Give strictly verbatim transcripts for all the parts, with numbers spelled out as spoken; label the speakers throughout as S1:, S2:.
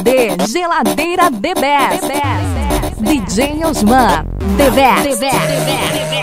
S1: D, Geladeira The Best. D J Osman, The Best. The Best.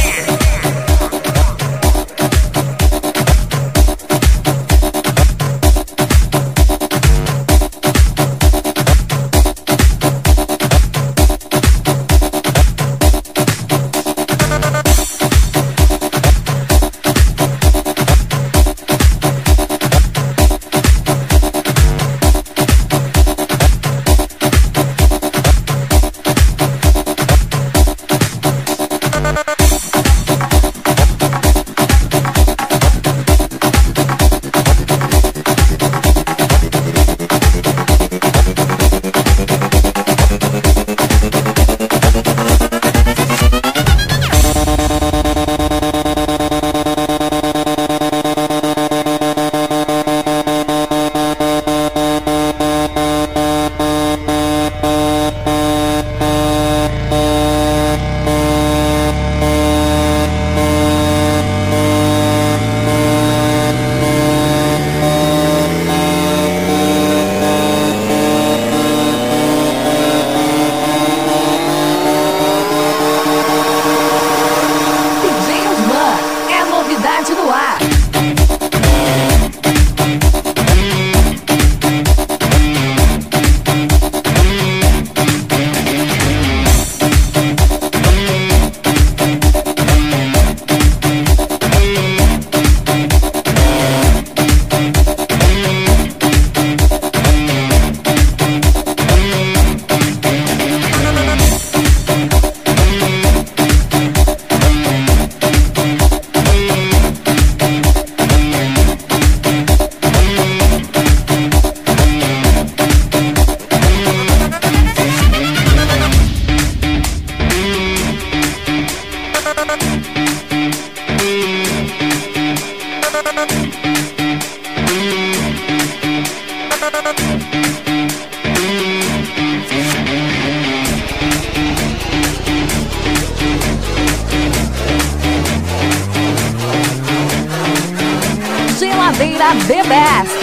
S1: Geladeira The Best,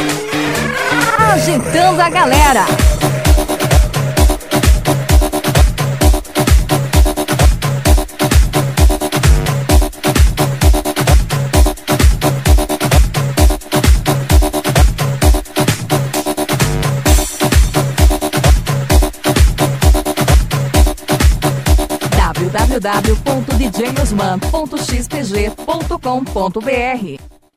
S1: agitando a galera. w w w ponto d j osman ponto x p g ponto com ponto b r